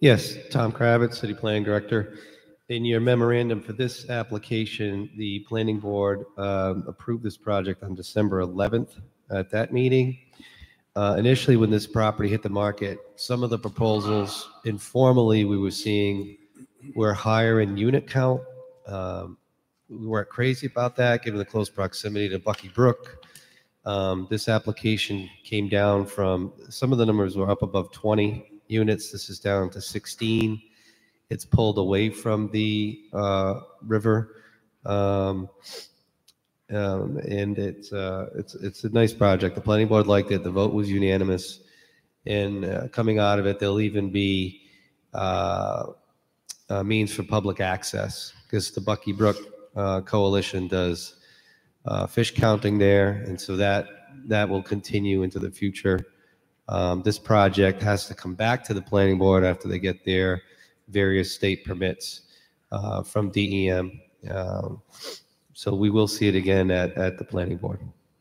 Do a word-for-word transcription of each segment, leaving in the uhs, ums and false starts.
Yes, Tom Kravitz, City Planning Director. In your memorandum for this application, the Planning Board um, approved this project on December eleventh at that meeting. Uh, initially, when this property hit the market, some of the proposals informally we were seeing were higher in unit count. Um, we weren't crazy about that, given the close proximity to Bucky Brook. Um, this application came down from, some of the numbers were up above twenty units. This is down to sixteen. It's pulled away from the uh, river. Um, Um, and it's uh, it's it's a nice project. The planning board liked it. The vote was unanimous. And uh, coming out of it, there'll even be uh, uh, means for public access, because the Bucky Brook uh, Coalition does uh, fish counting there, and so that that will continue into the future. Um, this project has to come back to the planning board after they get their various state permits uh, from D E M. Um, So we will see it again at, at the planning board.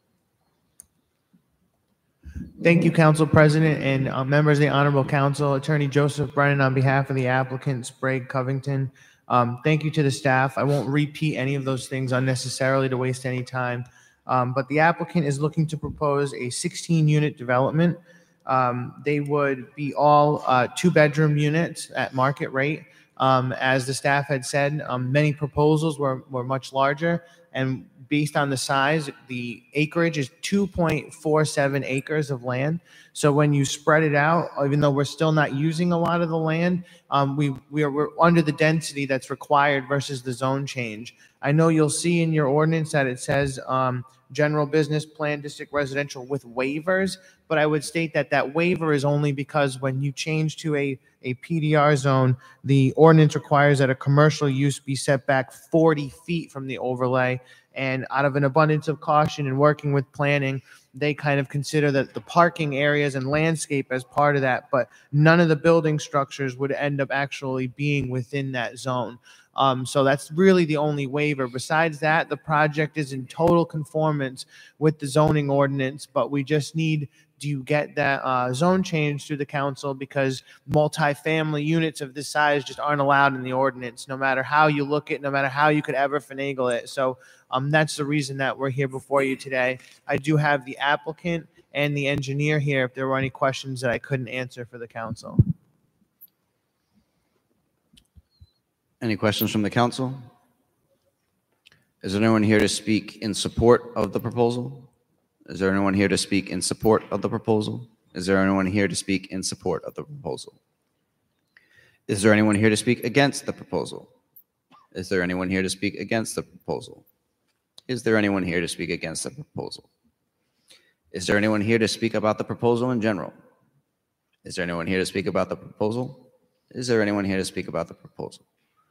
Thank you, Council President and uh, members of the Honorable Council. Attorney Joseph Brennan on behalf of the applicant, Sprague Covington. Um, thank you to the staff. I won't repeat any of those things unnecessarily to waste any time. Um, but the applicant is looking to propose a sixteen unit development. Um, they would be all uh, two bedroom units at market rate. Um, as the staff had said, um, many proposals were, were much larger, and based on the size, the acreage is two point four seven acres of land. So when you spread it out, even though we're still not using a lot of the land, um, we, we are, we're under the density that's required versus the zone change. I know you'll see in your ordinance that it says um, general business plan district residential with waivers, but I would state that that waiver is only because when you change to a a P D R zone, the ordinance requires that a commercial use be set back forty feet from the overlay. And out of an abundance of caution and working with planning, they kind of consider that the parking areas and landscape as part of that, but none of the building structures would end up actually being within that zone. Um, so that's really the only waiver. Besides that, the project is in total conformance with the zoning ordinance, but we just need to get that uh, zone change through the council, because multifamily units of this size just aren't allowed in the ordinance, no matter how you look at it, no matter how you could ever finagle it. So um, that's the reason that we're here before you today. I do have the applicant and the engineer here if there were any questions that I couldn't answer for the council. Any questions from the council? Is there anyone here to speak in support of the proposal? Is there anyone here to speak in support of the proposal? Is there anyone here to speak in support of the proposal? Is there anyone here to speak against the proposal? Is there anyone here to speak against the proposal? Is there anyone here to speak against the proposal? Is there anyone here to speak about the proposal in general? Is there anyone here to speak about the proposal? Is there anyone here to speak about the proposal?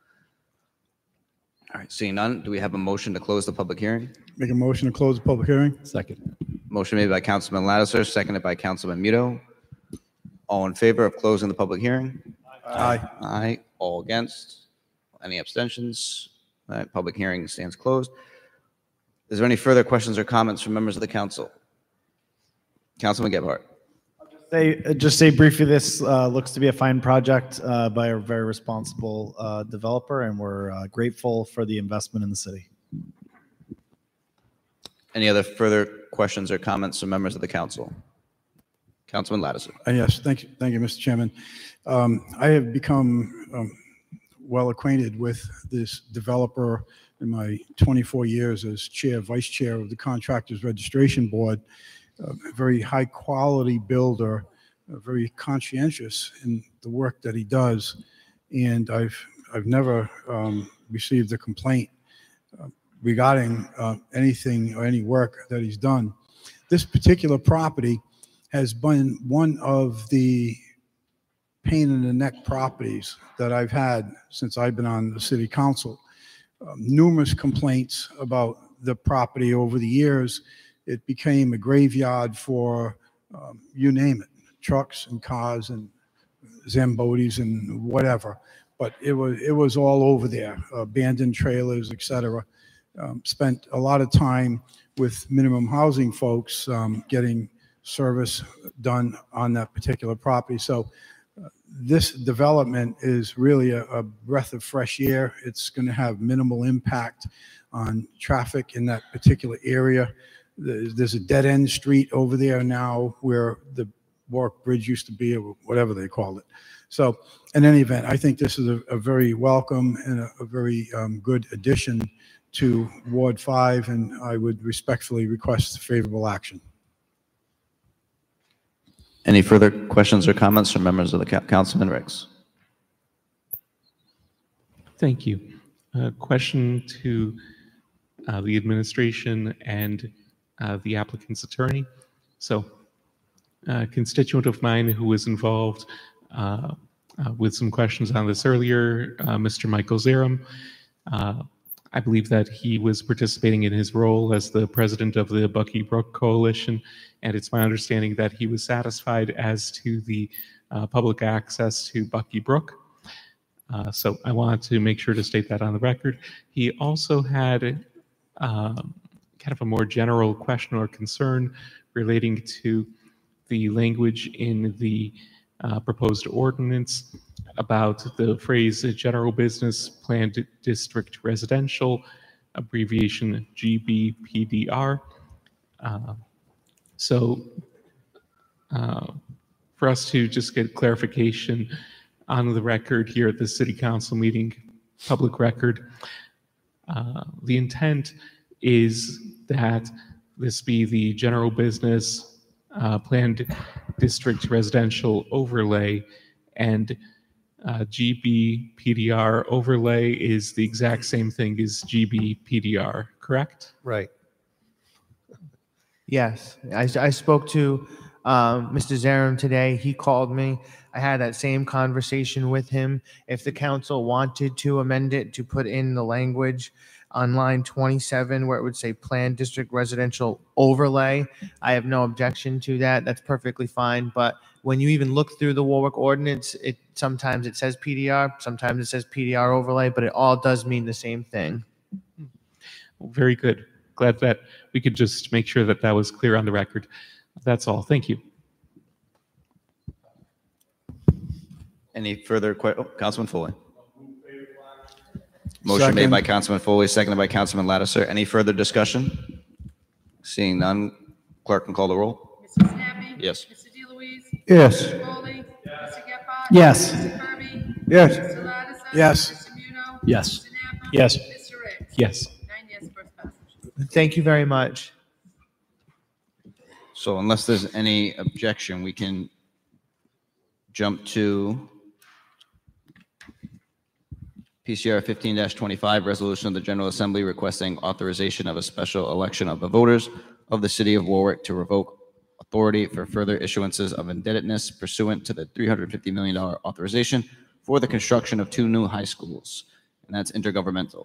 All right, seeing none, do we have a motion to close the public hearing? Make a motion to close the public hearing. Second. Motion made by Councilman Lattiser, seconded by Councilman Muto. All in favor of closing the public hearing? Aye. Aye. All against? Any abstentions? All right, public hearing stands closed. Is there any further questions or comments from members of the council? Councilman Gebhardt. Say, just say briefly, this uh, looks to be a fine project uh, by a very responsible uh, developer, and we're uh, grateful for the investment in the city. Any other further questions or comments from members of the council? Councilman Lattiser. Uh, yes, thank you, thank you, Mister Chairman. Um, I have become um, well acquainted with this developer in my twenty-four years as chair, vice chair of the Contractors Registration Board. A very high quality builder, uh, very conscientious in the work that he does, and I've I've never um, received a complaint uh, regarding uh, anything or any work that he's done. This particular property has been one of the pain in the neck properties that I've had since I've been on the city council. Um, numerous complaints about the property over the years. It became a graveyard for, um, you name it, trucks and cars and Zambotis and whatever. But it was it was all over there, abandoned trailers, et cetera. Um, spent a lot of time with minimum housing folks um, getting service done on that particular property. So uh, this development is really a, a breath of fresh air. It's going to have minimal impact on traffic in that particular area. There's, there's a dead-end street over there now where the Warwick Bridge used to be, or whatever they called it. So in any event, I think this is a, a very welcome and a, a very um, good addition to Ward five, and I would respectfully request favorable action. Any further questions or comments from members of the coun- Councilman Riggs? Thank you. Uh, question to uh, the administration and uh, the applicant's attorney. So, a constituent of mine who was involved uh, uh, with some questions on this earlier, uh, Mister Michael Zerum. Uh, I believe that he was participating in his role as the president of the Bucky Brook Coalition, and it's my understanding that he was satisfied as to the uh, public access to Bucky Brook. Uh, so I want to make sure to state that on the record. He also had um, kind of a more general question or concern relating to the language in the uh, proposed ordinance about the phrase general business planned district residential, abbreviation G B P D R. Uh, so uh, for us to just get clarification on the record here at the City Council meeting, public record, uh, the intent is that this be the general business uh, planned district residential overlay, and uh, G B P D R overlay is the exact same thing as G B P D R, correct? Right. Yes, I, I spoke to um, Mister Zerum today. He called me. I had that same conversation with him. If the council wanted to amend it to put in the language on line twenty-seven where it would say planned district residential overlay, I have no objection to that. That's perfectly fine. But when you even look through the Warwick ordinance, it sometimes it says P D R, sometimes it says P D R overlay, but it all does mean the same thing. Very good. Glad that we could just make sure that that was clear on the record. That's all. Thank you. Any further questions? Oh, Councilman Foley. Motion made by Councilman Foley, seconded by Councilman Lattiser. Any further discussion? Seeing none, clerk can call the roll. Mister Snappy? Yes. Mister DeLuise? Yes. Mister Foley? Mister Gephardt? Yes. Mister Kirby? Yes. Mister Lattiser? Yes. Mister Muno? Yes. Mister Napa? Yes. Mister Riggs? Yes. Nine yes, first passage. Thank you very much. So unless there's any objection, we can jump to P C R fifteen twenty-five, resolution of the General Assembly requesting authorization of a special election of the voters of the city of Warwick to revoke authority for further issuances of indebtedness pursuant to the three hundred fifty million dollars authorization for the construction of two new high schools. And that's intergovernmental.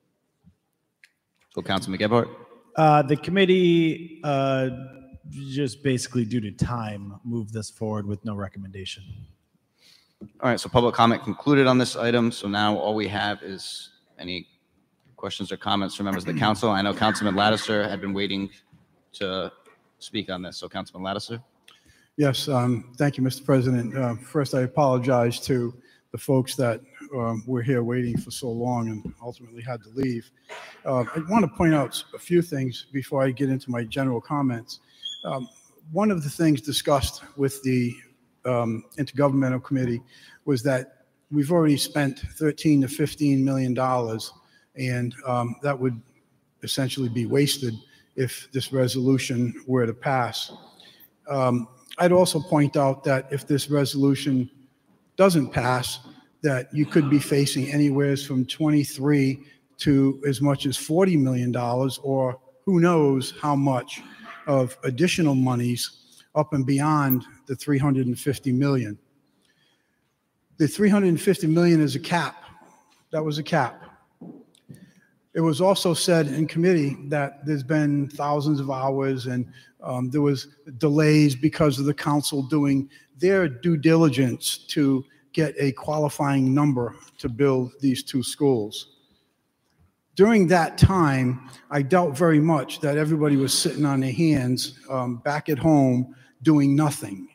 So Councilman Gephardt? Uh, the committee, uh, just basically due to time, moved this forward with no recommendation. All right, so public comment concluded on this item. So now all we have is any questions or comments from members of the council. I know Councilman Lattiser had been waiting to speak on this. So Councilman Lattiser? Yes, um, thank you, Mister President. Uh, First, I apologize to the folks that um, were here waiting for so long and ultimately had to leave. Uh, I want to point out a few things before I get into my general comments. Um, One of the things discussed with the um, Intergovernmental Committee was that we've already spent thirteen to fifteen million dollars, and um, that would essentially be wasted if this resolution were to pass. Um, I'd also point out that if this resolution doesn't pass, that you could be facing anywhere from twenty-three to as much as forty million dollars, or who knows how much of additional monies up and beyond the three hundred fifty million. The three hundred fifty million is a cap. That was a cap. It was also said in committee that there's been thousands of hours and um, there was delays because of the council doing their due diligence to get a qualifying number to build these two schools. During that time, I doubt very much that everybody was sitting on their hands um, back at home doing nothing.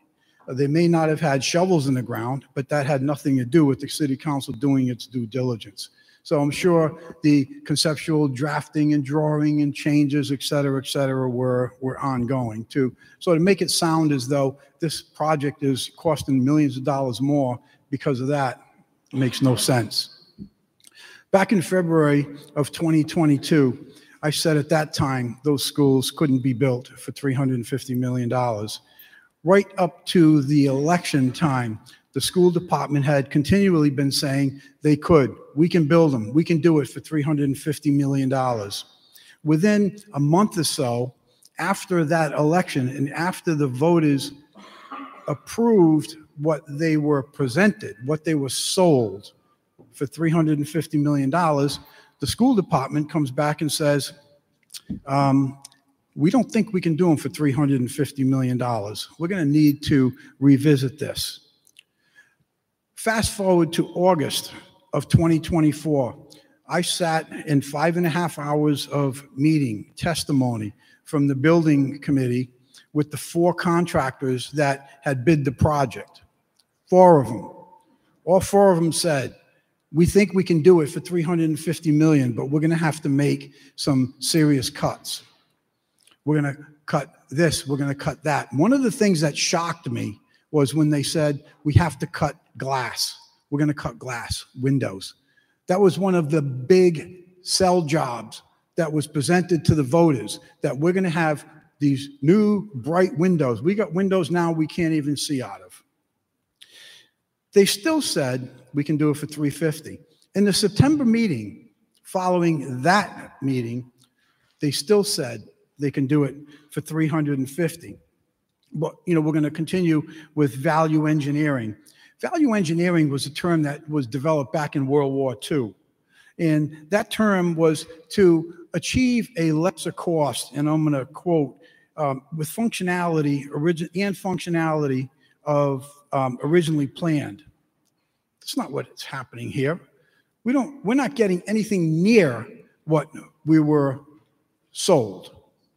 Uh, They may not have had shovels in the ground, but that had nothing to do with the city council doing its due diligence. So I'm sure the conceptual drafting and drawing and changes, et cetera, et cetera, were, were ongoing too. So to make it sound as though this project is costing millions of dollars more because of that makes no sense. Back in February of twenty twenty-two, I said at that time those schools couldn't be built for three hundred fifty million dollars. Right up to the election time, the school department had continually been saying they could. We can build them. We can do it for three hundred fifty million dollars. Within a month or so, after that election and after the voters approved what they were presented, what they were sold for three hundred fifty million dollars, the school department comes back and says, um, we don't think we can do them for three hundred fifty million dollars. We're going to need to revisit this. Fast forward to August of twenty twenty-four. I sat in five and a half hours of meeting, testimony from the building committee with the four contractors that had bid the project. Four of them. All four of them said, we think we can do it for three hundred fifty million dollars, but we're going to have to make some serious cuts. We're going to cut this, we're going to cut that. One of the things that shocked me was when they said, we have to cut glass. We're going to cut glass, windows. That was one of the big sell jobs that was presented to the voters, that we're going to have these new bright windows. We got windows now we can't even see out of. They still said we can do it for three hundred fifty dollars. In the September meeting, following that meeting, they still said they can do it for three hundred fifty dollars. But, you know, we're going to continue with value engineering. Value engineering was a term that was developed back in World War Two. And that term was to achieve a lesser cost, and I'm going to quote, um, with functionality origin and functionality of um, originally planned. That's not what's happening here. We don't, we're not getting anything near what we were sold.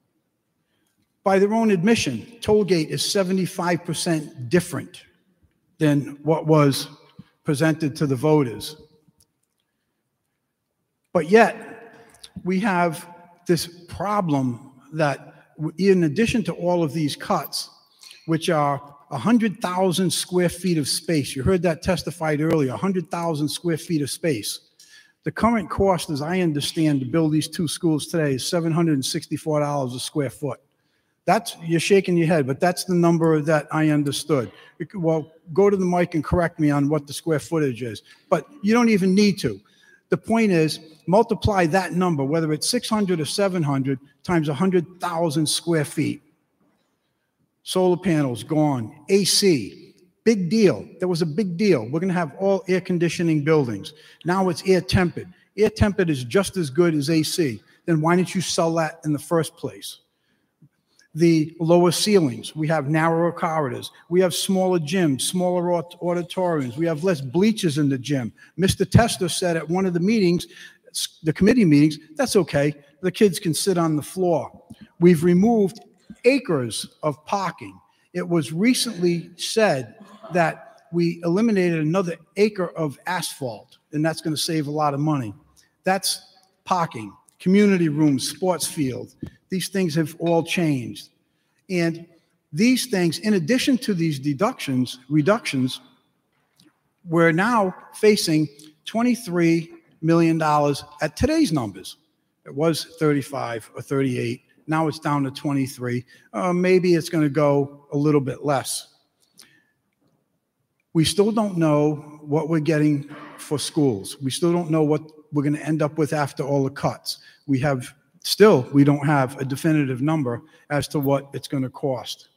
By their own admission, Tollgate is seventy-five percent different than what was presented to the voters. But yet, we have this problem that in addition to all of these cuts, which are one hundred thousand square feet of space, you heard that testified earlier, one hundred thousand square feet of space. The current cost, as I understand, to build these two schools today is seven hundred sixty-four dollars a square foot. That's, you're shaking your head, but that's the number that I understood. Well, go to the mic and correct me on what the square footage is, but you don't even need to. The point is, multiply that number, whether it's six hundred or seven hundred, times one hundred thousand square feet. Solar panels gone, A C, big deal. There was a big deal. We're going to have all air conditioning buildings. Now it's air tempered. Air tempered is just as good as A C. Then why didn't you sell that in the first place? The lower ceilings, we have narrower corridors, we have smaller gyms, smaller auditoriums, we have less bleachers in the gym. Mister Tester said at one of the meetings, the committee meetings, that's okay, the kids can sit on the floor. We've removed acres of parking. It was recently said that we eliminated another acre of asphalt, and that's going to save a lot of money. That's parking, community rooms, sports field. These things have all changed. And these things, in addition to these deductions, reductions, we're now facing twenty-three million dollars at today's numbers. It was thirty-five or thirty-eight. Now it's down to twenty-three. Uh, maybe it's going to go a little bit less. We still don't know what we're getting for schools. We still don't know what we're going to end up with after all the cuts. We have Still, we don't have a definitive number as to what it's going to cost.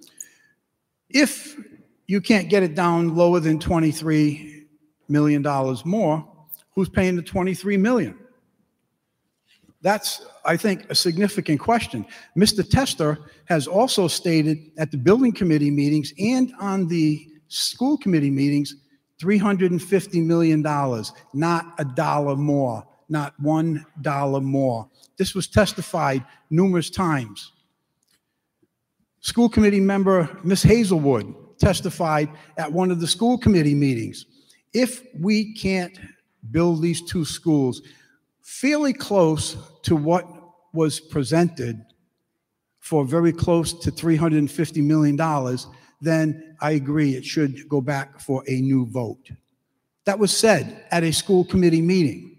If you can't get it down lower than twenty-three million dollars more, who's paying the twenty-three million dollars? That's, I think, a significant question. Mister Tester has also stated at the building committee meetings and on the school committee meetings, three hundred fifty million dollars, not a dollar more, not one dollar more. This was testified numerous times. School committee member Miz Hazelwood testified at one of the school committee meetings. If we can't build these two schools fairly close to what was presented for very close to three hundred fifty million dollars, then I agree it should go back for a new vote. That was said at a school committee meeting.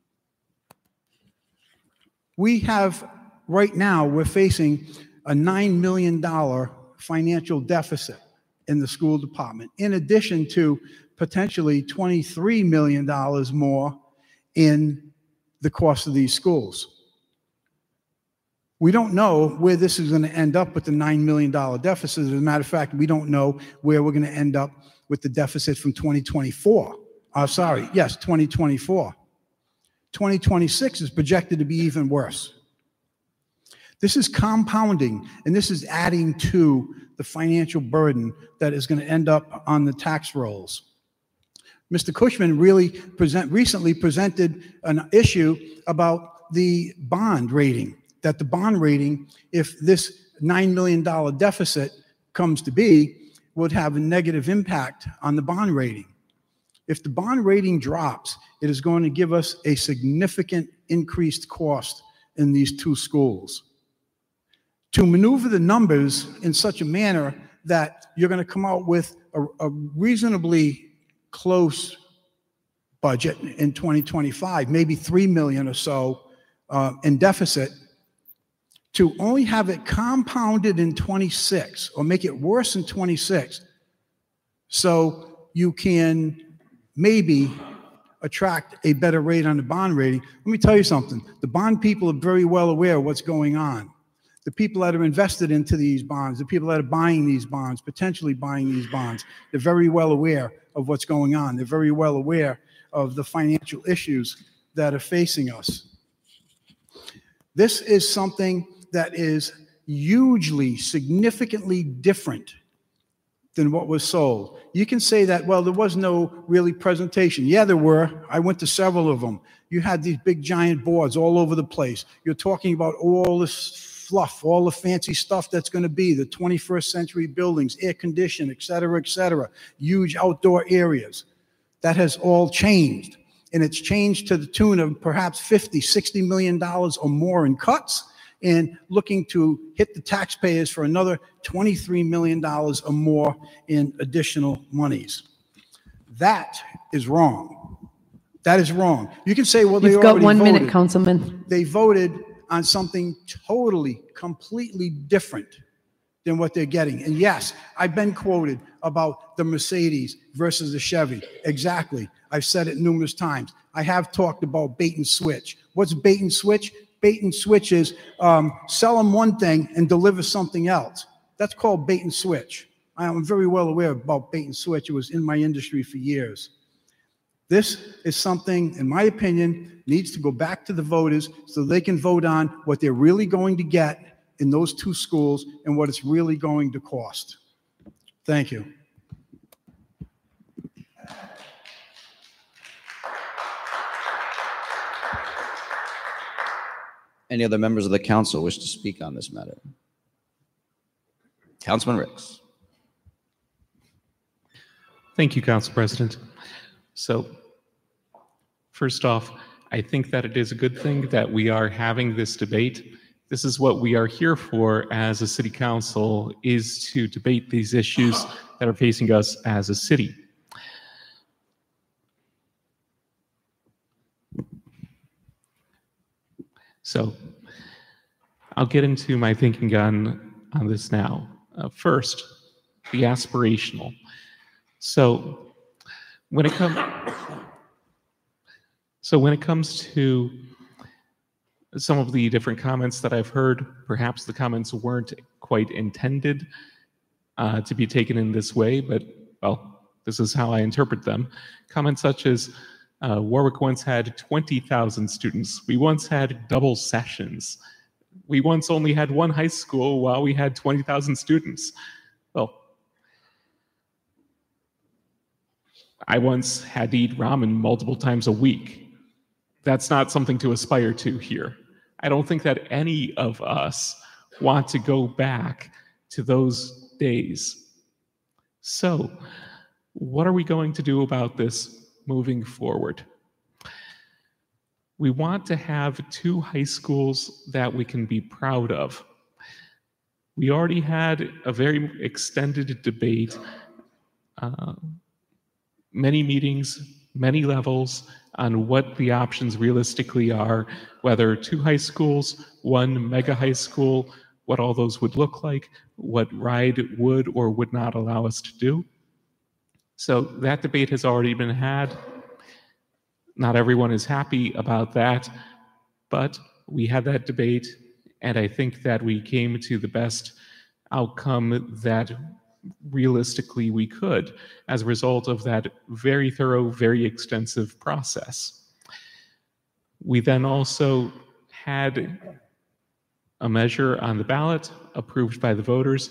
We have, right now, we're facing a nine million dollars financial deficit in the school department, in addition to potentially twenty-three million dollars more in the cost of these schools. We don't know where this is going to end up with the nine million dollars deficit. As a matter of fact, we don't know where we're going to end up with the deficit from twenty twenty-four. Uh, sorry, yes, twenty twenty-four. twenty twenty-six is projected to be even worse. This is compounding, and this is adding to the financial burden that is going to end up on the tax rolls. Mister Cushman really present, recently presented an issue about the bond rating, that the bond rating, if this nine million dollars deficit comes to be, would have a negative impact on the bond rating. If the bond rating drops, it is going to give us a significant increased cost in these two schools. To maneuver the numbers in such a manner that you're going to come out with a, a reasonably close budget in twenty twenty-five, maybe three million or so uh, in deficit, to only have it compounded in twenty-six or make it worse in twenty-six, so you can maybe attract a better rate on the bond rating. Let me tell you something. The bond people are very well aware of what's going on. The people that are invested into these bonds, the people that are buying these bonds, potentially buying these bonds, they're very well aware of what's going on. They're very well aware of the financial issues that are facing us. This is something that is hugely, significantly different than what was sold. You can say that, well, there was no really presentation. Yeah, there were. I went to several of them. You had these big giant boards all over the place. You're talking about all this fluff, all the fancy stuff that's going to be, the twenty-first century buildings, air conditioning, et cetera, et cetera, huge outdoor areas. That has all changed. And it's changed to the tune of perhaps fifty, sixty million dollars or more in cuts, and looking to hit the taxpayers for another twenty-three million dollars or more in additional monies. That is wrong. That is wrong. You can say, well, they You've got already one voted. minute, Councilman. They voted on something totally, completely different than what they're getting. And yes, I've been quoted about the Mercedes versus the Chevy. Exactly. I've said it numerous times. I have talked about bait and switch. What's bait and switch? Bait and switch is um, sell them one thing and deliver something else. That's called bait and switch. I am very well aware about bait and switch. It was in my industry for years. This is something, in my opinion, needs to go back to the voters so they can vote on what they're really going to get in those two schools and what it's really going to cost. Thank you. Any other members of the council wish to speak on this matter? Councilman Ricks. Thank you, Council President. So, first off, I think that it is a good thing that we are having this debate. This is what we are here for as a city council, is to debate these issues that are facing us as a city. So, I'll get into my thinking on, on this now. Uh, first, the aspirational. So, when it comes, so when it comes to some of the different comments that I've heard, perhaps the comments weren't quite intended uh, to be taken in this way, but well, this is how I interpret them. Comments such as, uh, Warwick once had twenty thousand students. We once had double sessions. We once only had one high school while we had twenty thousand students. Well, I once had to eat ramen multiple times a week. That's not something to aspire to here. I don't think that any of us want to go back to those days. So, what are we going to do about this moving forward? We want to have two high schools that we can be proud of. We already had a very extended debate, uh, many meetings, many levels on what the options realistically are, whether two high schools, one mega high school, what all those would look like, what RIDE would or would not allow us to do. So that debate has already been had. Not everyone is happy about that, but we had that debate, and I think that we came to the best outcome that realistically we could as a result of that very thorough, very extensive process. We then also had a measure on the ballot approved by the voters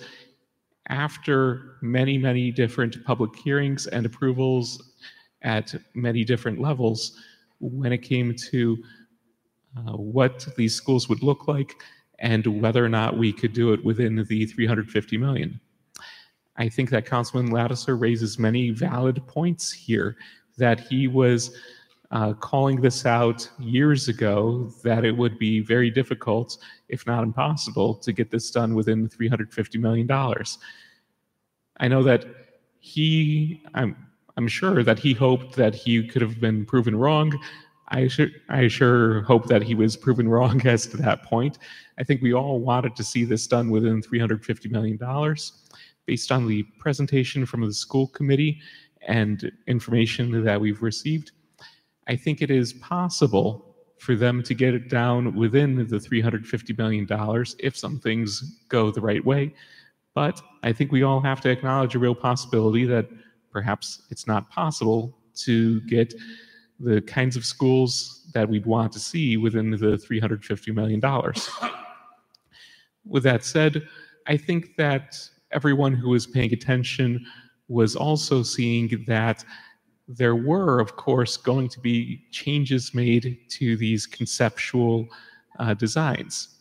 after many, many different public hearings and approvals at many different levels when it came to uh, what these schools would look like and whether or not we could do it within the three hundred fifty million. I think that Councilman Lattiser raises many valid points here, that he was uh, calling this out years ago, that it would be very difficult, if not impossible, to get this done within three hundred fifty million dollars. I know that he, I'm, I'm sure that he hoped that he could have been proven wrong. I sure, I sure hope that he was proven wrong as to that point. I think we all wanted to see this done within three hundred fifty million dollars. Based on the presentation from the school committee and information that we've received, I think it is possible for them to get it down within the three hundred fifty million dollars if some things go the right way. But I think we all have to acknowledge a real possibility that perhaps it's not possible to get the kinds of schools that we'd want to see within the three hundred fifty million dollars. With that said, I think that everyone who was paying attention was also seeing that there were, of course, going to be changes made to these conceptual uh, designs.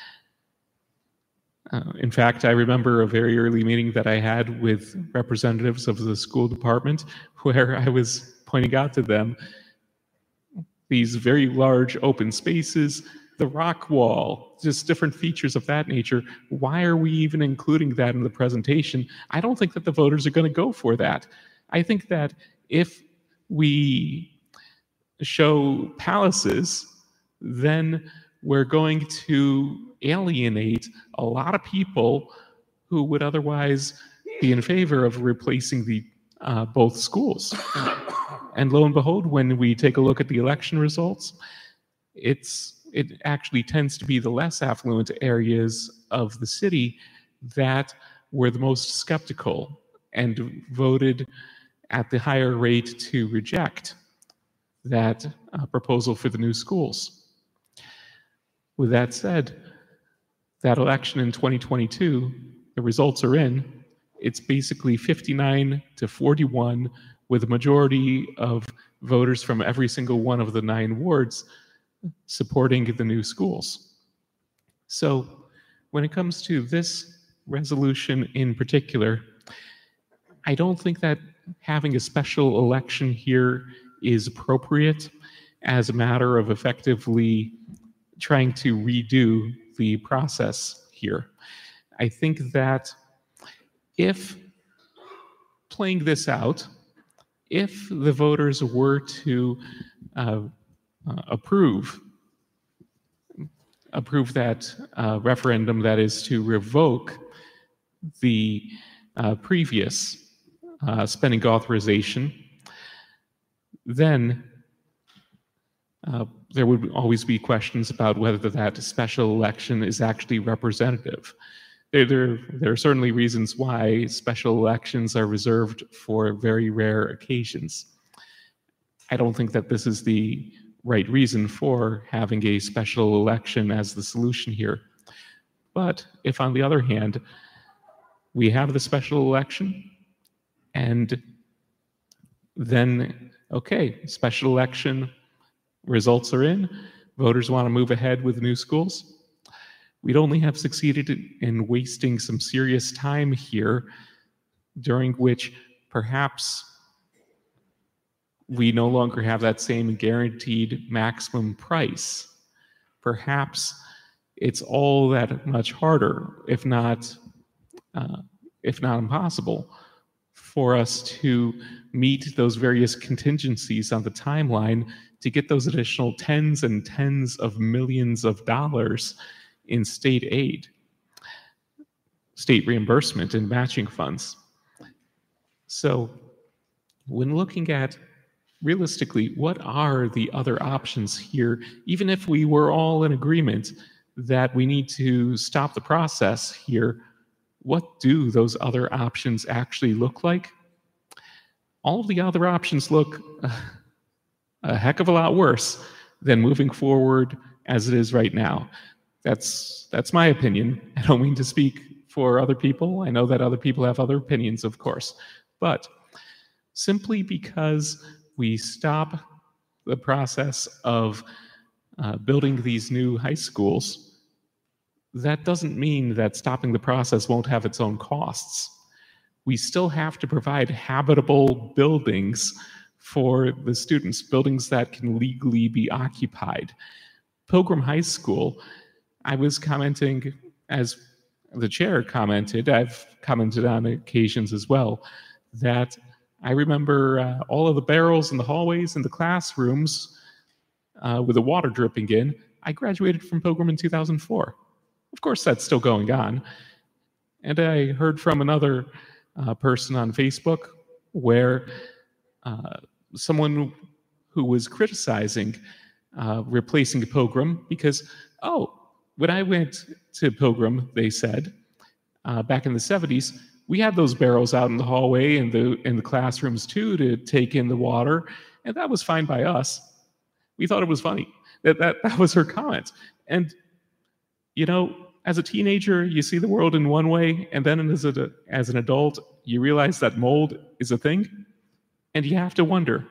Uh, in fact, I remember a very early meeting that I had with representatives of the school department where I was pointing out to them these very large open spaces, the rock wall, just different features of that nature. Why are we even including that in the presentation? I don't think that the voters are going to go for that. I think that if we show palaces, then we're going to alienate a lot of people who would otherwise be in favor of replacing the uh, both schools. And lo and behold, when we take a look at the election results, it's it actually tends to be the less affluent areas of the city that were the most skeptical and voted at the higher rate to reject that uh, proposal for the new schools. With that said, that election in twenty twenty-two, the results are in. It's basically fifty-nine to forty-one, with a majority of voters from every single one of the nine wards supporting the new schools. So when it comes to this resolution in particular, I don't think that having a special election here is appropriate as a matter of effectively trying to redo the process here. I think that if playing this out, if the voters were to uh, uh, approve approve that uh, referendum, that is to revoke the uh, previous uh, spending authorization, then uh, there would always be questions about whether that special election is actually representative. There, there, there are certainly reasons why special elections are reserved for very rare occasions. I don't think that this is the right reason for having a special election as the solution here. But if, on the other hand, we have the special election, and then, okay, special election results are in, voters want to move ahead with new schools, we'd only have succeeded in wasting some serious time here during which perhaps we no longer have that same guaranteed maximum price. Perhaps it's all that much harder, if not, uh, if not impossible, for us to meet those various contingencies on the timeline to get those additional tens and tens of millions of dollars in state aid, state reimbursement, and matching funds. So when looking at realistically, what are the other options here, even if we were all in agreement that we need to stop the process here, what do those other options actually look like? All of the other options look uh, a heck of a lot worse than moving forward as it is right now. That's, that's my opinion. I don't mean to speak for other people. I know that other people have other opinions, of course. But simply because we stop the process of uh, building these new high schools, that doesn't mean that stopping the process won't have its own costs. We still have to provide habitable buildings for the students, buildings that can legally be occupied. Pilgrim High School, I was commenting, as the chair commented, I've commented on occasions as well, that I remember uh, all of the barrels in the hallways and the classrooms uh, with the water dripping in. I graduated from Pilgrim in two thousand four. Of course, that's still going on. And I heard from another uh, person on Facebook where uh, someone who was criticizing uh, replacing Pilgrim because, oh, when I went to Pilgrim, they said, uh, back in the seventies, we had those barrels out in the hallway and the in the classrooms too to take in the water, and that was fine by us. We thought it was funny. That that that was her comment. And you know, as a teenager, you see the world in one way, and then as a as an adult, you realize that mold is a thing, and you have to wonder.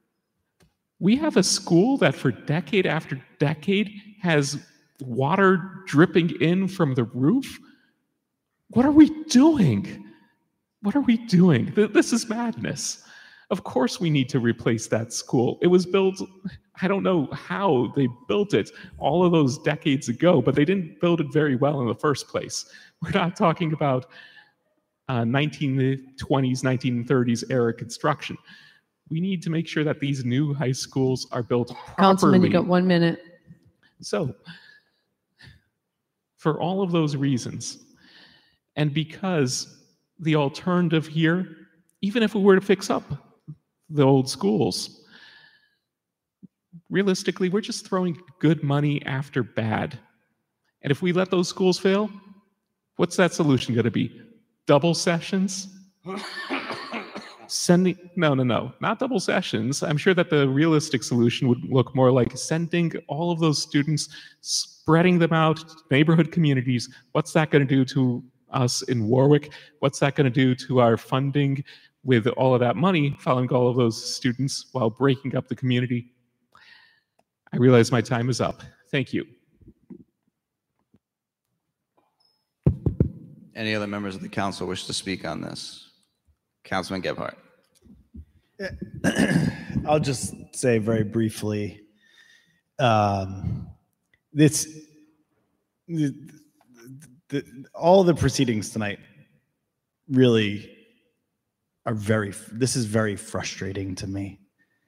We have a school that for decade after decade has water dripping in from the roof. What are we doing? What are we doing? This is madness. Of course we need to replace that school. It was built, I don't know how they built it all of those decades ago, but they didn't build it very well in the first place. We're not talking about uh, nineteen twenties, nineteen thirties era construction. We need to make sure that these new high schools are built properly. Councilman, you got one minute. So, for all of those reasons, and because the alternative here, even if we were to fix up the old schools, realistically, we're just throwing good money after bad. And if we let those schools fail, what's that solution going to be? Double sessions? Sending, no, no, no, not double sessions. I'm sure that the realistic solution would look more like sending all of those students, spreading them out to neighborhood communities. What's that going to do to us in Warwick? What's that going to do to our funding with all of that money following all of those students while breaking up the community? I realize my time is up. Thank you. Any other members of the council wish to speak on this? Councilman Gebhardt. I'll just say very briefly, um, this, the, the, all the proceedings tonight really are very, this is very frustrating to me.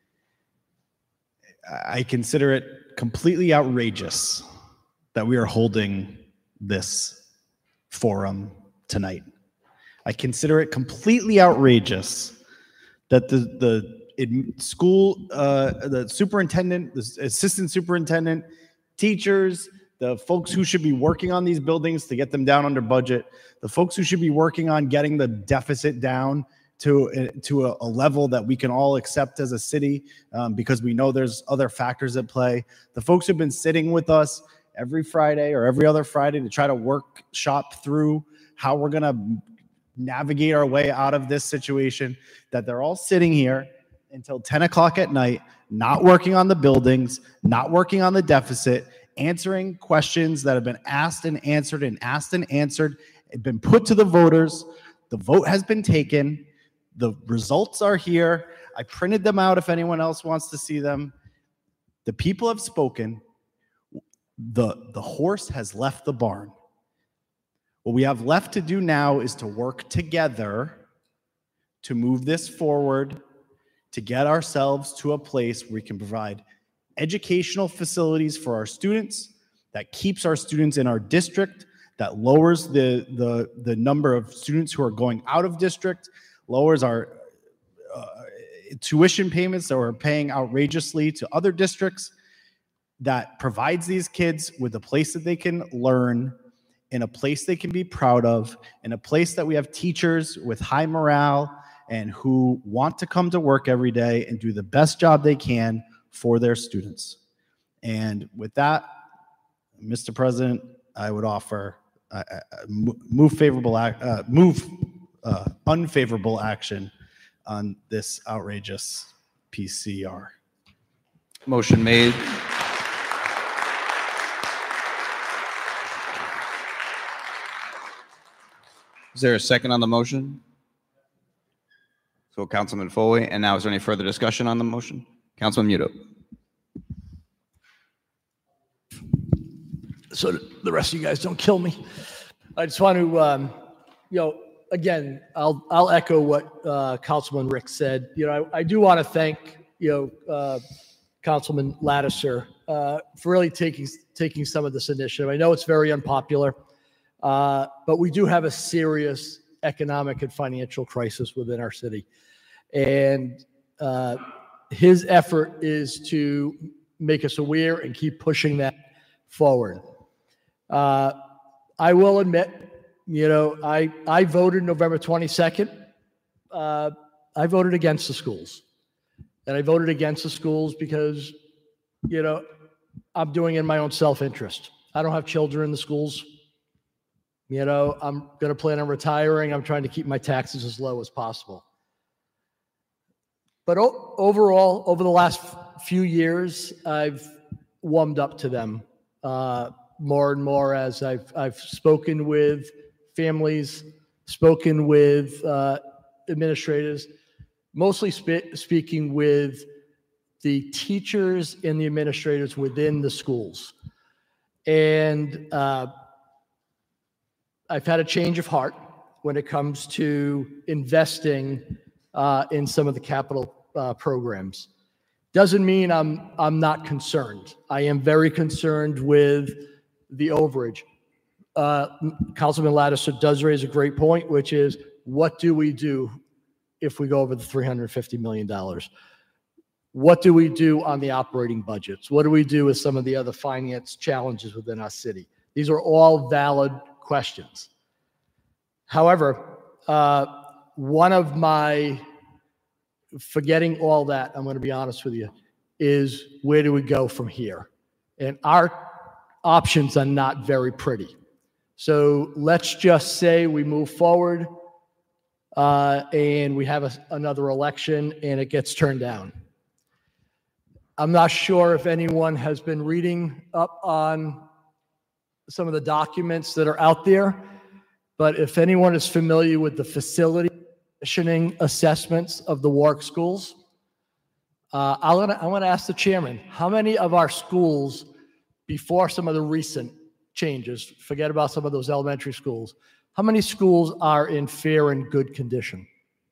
I consider it completely outrageous that we are holding this forum tonight. I consider it completely outrageous that the the it, school, uh, the superintendent, the assistant superintendent, teachers, the folks who should be working on these buildings to get them down under budget, the folks who should be working on getting the deficit down to, uh, to a, a level that we can all accept as a city, um, because we know there's other factors at play. The folks who've been sitting with us every Friday or every other Friday to try to workshop through how we're going to navigate our way out of this situation, that they're all sitting here until ten o'clock at night, not working on the buildings, not working on the deficit, answering questions that have been asked and answered and asked and answered, been put to the voters. The vote has been taken. The results are here. I printed them out if anyone else wants to see them. The people have spoken. The, the horse has left the barn. What we have left to do now is to work together to move this forward, to get ourselves to a place where we can provide educational facilities for our students, that keeps our students in our district, that lowers the, the, the number of students who are going out of district, lowers our uh, tuition payments that we're paying outrageously to other districts, that provides these kids with a place that they can learn, in a place they can be proud of, in a place that we have teachers with high morale and who want to come to work every day and do the best job they can for their students. And with that, Mister President, I would offer uh, uh, move favorable, uh, move uh, unfavorable action on this outrageous P C R. Motion made. Is there a second on the motion? So Councilman Foley, and now is there any further discussion on the motion? Councilman Muto. So the rest of you guys don't kill me. I just want to, um, you know, again, I'll I'll echo what uh, Councilman Rick said. You know, I, I do want to thank, you know, uh, Councilman Lattiser uh, for really taking taking some of this initiative. I know it's very unpopular, uh, but we do have a serious economic and financial crisis within our city, and uh, his effort is to make us aware and keep pushing that forward. Uh, I will admit, you know, I, I voted November twenty-second. Uh, I voted against the schools. And I voted against the schools because, you know, I'm doing it in my own self-interest. I don't have children in the schools. You know, I'm going to plan on retiring. I'm trying to keep my taxes as low as possible. But o- overall, over the last f- few years, I've warmed up to them. Uh, more and more as I've I've spoken with families, spoken with uh, administrators, mostly spe- speaking with the teachers and the administrators within the schools. And uh, I've had a change of heart when it comes to investing uh, in some of the capital uh, programs. Doesn't mean I'm I'm not concerned. I am very concerned with the overage. Uh, Councilman Lattiser does raise a great point, which is what do we do if we go over the three hundred fifty million dollars? What do we do on the operating budgets? What do we do with some of the other finance challenges within our city? These are all valid questions. However, uh, one of my, forgetting all that, I'm going to be honest with you, is where do we go from here? And our options are not very pretty. So let's just say we move forward uh, and we have a, another election and it gets turned down. I'm not sure if anyone has been reading up on some of the documents that are out there, but if anyone is familiar with the facility conditioning assessments of the Warwick schools, uh, I want to I want to ask the chairman, how many of our schools, before some of the recent changes, forget about some of those elementary schools, how many schools are in fair and good condition?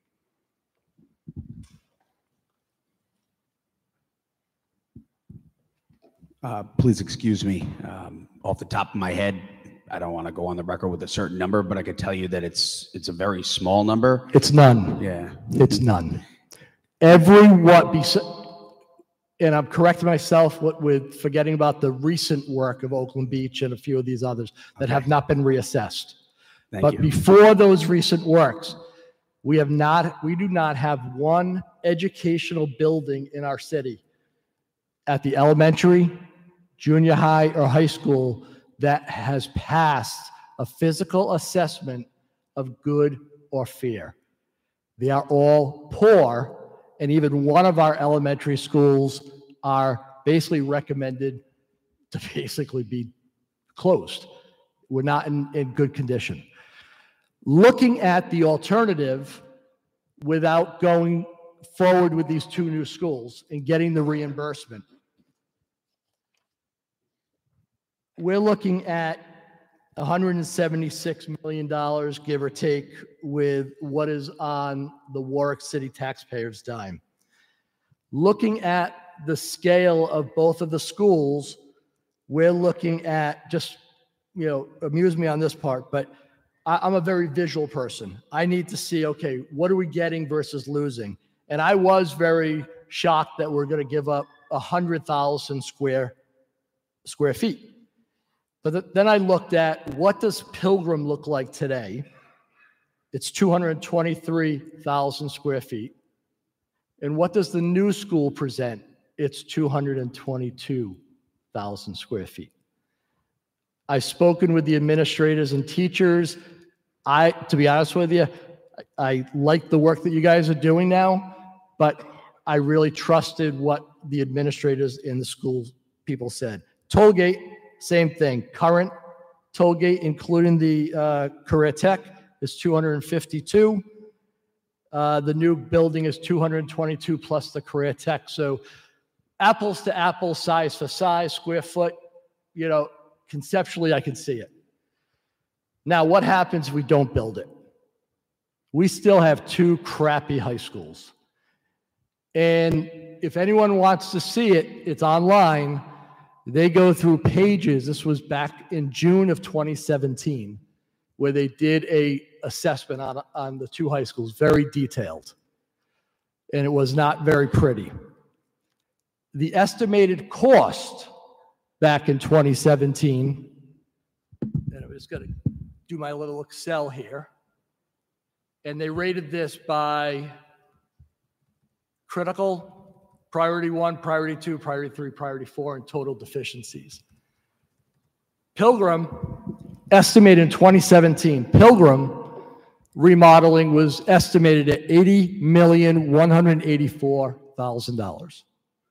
Uh, please excuse me. Um, off the top of my head, I don't want to go on the record with a certain number, but I could tell you that it's it's a very small number. It's none. Yeah. It's none. Every what, bes- and I'm correcting myself with, with forgetting about the recent work of Oakland Beach and a few of these others that Okay. have not been reassessed. Thank But you. before those recent works, we have not, we do not have one educational building in our city at the elementary, junior high, or high school that has passed a physical assessment of good or fair. They are all poor, and even one of our elementary schools are basically recommended to basically be closed. We're not in, in good condition. looking at the alternative without going forward with these two new schools and getting the reimbursement. We're looking at one hundred seventy-six million dollars, give or take, with what is on the Warwick City taxpayers' dime. Looking at the scale of both of the schools, we're looking at, just, you know, amuse me on this part, but I, I'm a very visual person. I need to see, okay, what are we getting versus losing? And I was very shocked that we're going to give up one hundred thousand square square feet. But th- then I looked at, what does Pilgrim look like today? It's two hundred twenty-three thousand square feet. And what does the new school present? It's two hundred twenty-two thousand square feet. I've spoken with the administrators and teachers. I, to be honest with you, I, I like the work that you guys are doing now, but I really trusted what the administrators in the school people said. Tollgate, same thing. Current Tollgate, including the uh, Career Tech, is two hundred fifty-two. Uh, the new building is two hundred twenty-two plus the Career Tech. So apples to apples, size for size, square foot, you know, conceptually I can see it. Now, what happens if we don't build it? We still have two crappy high schools. And if anyone wants to see it, it's online. They go through pages. This was back in June of twenty seventeen, where they did a assessment on, on the two high schools, very detailed. And it was not very pretty. The estimated cost back in twenty seventeen, and I'm just going to do my little Excel here, and they rated this by critical, priority one, priority two, priority three, priority four, and total deficiencies. Pilgrim, estimated in twenty seventeen, Pilgrim remodeling was estimated at eighty million one hundred eighty-four thousand dollars.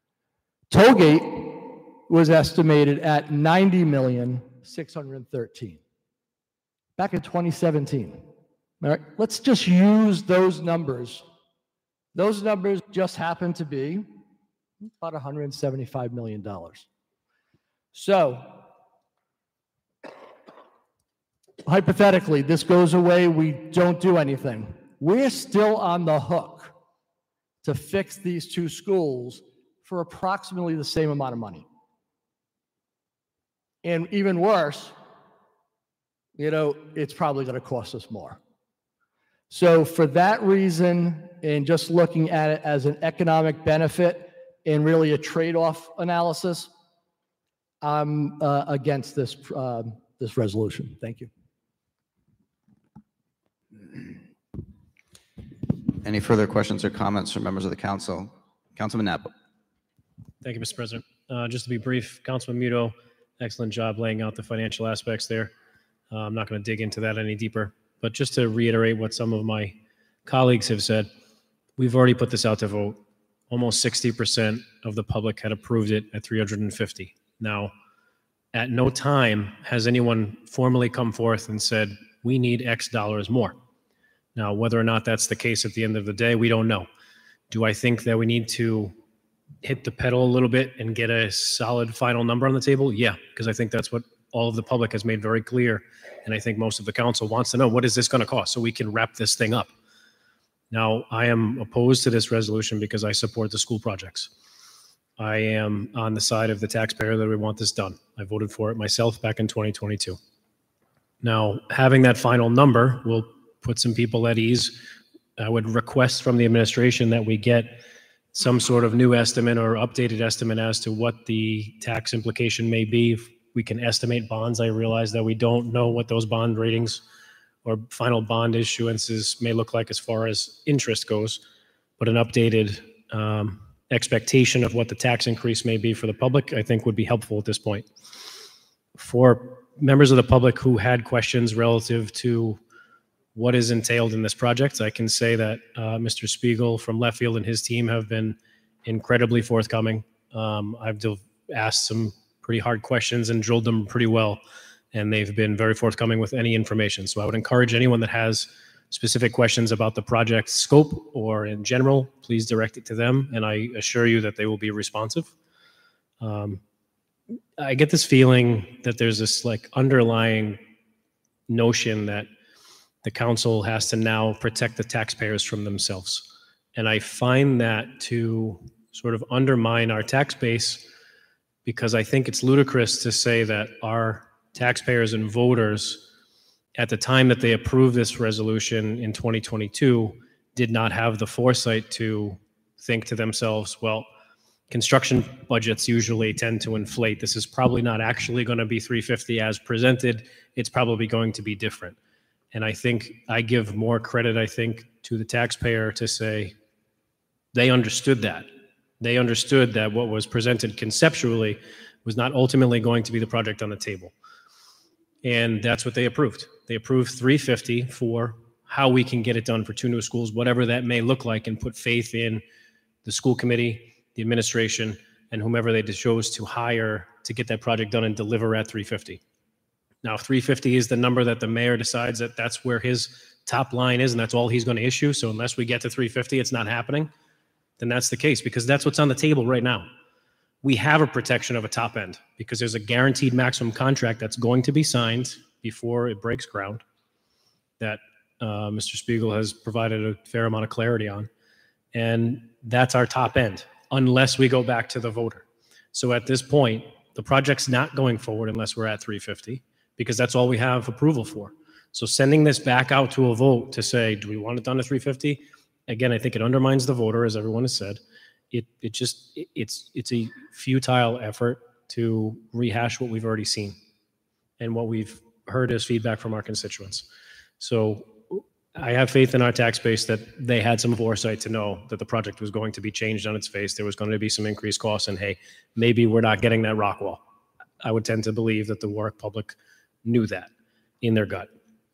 Tollgate was estimated at ninety million six hundred thirteen. Back in twenty seventeen. All right, let's just use those numbers. Those numbers just happen to be about one hundred seventy-five million dollars. So, hypothetically, this goes away, we don't do anything. We're still on the hook to fix these two schools for approximately the same amount of money. And even worse, you know, it's probably going to cost us more. So for that reason, and just looking at it as an economic benefit and really a trade-off analysis, I'm uh, against this, uh, this resolution. Thank you. Any further questions or comments from members of the council? Councilman Napoli. Thank you, Mister President. Uh, just to be brief, Councilman Muto, excellent job laying out the financial aspects there. Uh, I'm not going to dig into that any deeper, but just to reiterate what some of my colleagues have said, we've already put this out to vote. Almost sixty percent of the public had approved it at three hundred fifty. Now, at no time has anyone formally come forth and said, we need X dollars more. Now, whether or not that's the case at the end of the day, we don't know. Do I think that we need to hit the pedal a little bit and get a solid final number on the table? Yeah, because I think that's what all of the public has made very clear. And I think most of the council wants to know, what is this going to cost so we can wrap this thing up? Now, I am opposed to this resolution because I support the school projects. I am on the side of the taxpayer that we want this done. I voted for it myself back in twenty twenty-two. Now, having that final number will put some people at ease. I would request from the administration that we get some sort of new estimate or updated estimate as to what the tax implication may be. If we can estimate bonds, I realize that we don't know what those bond ratings or final bond issuances may look like as far as interest goes, but an updated um, expectation of what the tax increase may be for the public, I think would be helpful at this point. For members of the public who had questions relative to what is entailed in this project, I can say that uh, Mister Spiegel from Left Field and his team have been incredibly forthcoming. Um, I've asked some pretty hard questions and drilled them pretty well and they've been very forthcoming with any information. So I would encourage anyone that has specific questions about the project scope or in general, please direct it to them, and I assure you that they will be responsive. Um, I get this feeling that there's this like underlying notion that the council has to now protect the taxpayers from themselves. And I find that to sort of undermine our tax base, because I think it's ludicrous to say that our taxpayers and voters at the time that they approved this resolution in twenty twenty-two did not have the foresight to think to themselves, well, construction budgets usually tend to inflate. This is probably not actually going to be three fifty as presented. It's probably going to be different. And I think I give more credit, I think, to the taxpayer to say they understood that. They understood that what was presented conceptually was not ultimately going to be the project on the table. And that's what they approved. They approved three fifty for how we can get it done for two new schools, whatever that may look like, and put faith in the school committee, the administration, and whomever they chose to hire to get that project done and deliver at three fifty. Now, if three fifty is the number that the mayor decides that that's where his top line is and that's all he's going to issue, so unless we get to three fifty, it's not happening, then that's the case, because that's what's on the table right now. We have a protection of a top end because there's a guaranteed maximum contract that's going to be signed before it breaks ground that uh, Mister Spiegel has provided a fair amount of clarity on. And that's our top end, unless we go back to the voter. So at this point, the project's not going forward unless we're at three fifty, because that's all we have approval for. So sending this back out to a vote to say, do we want it done to three fifty? Again, I think it undermines the voter, as everyone has said. It it just, it, it's it's a futile effort to rehash what we've already seen and what we've heard as feedback from our constituents. So I have faith in our tax base that they had some foresight to know that the project was going to be changed on its face. There was going to be some increased costs, and hey, maybe we're not getting that rock wall. I would tend to believe that the Warwick public knew that in their gut.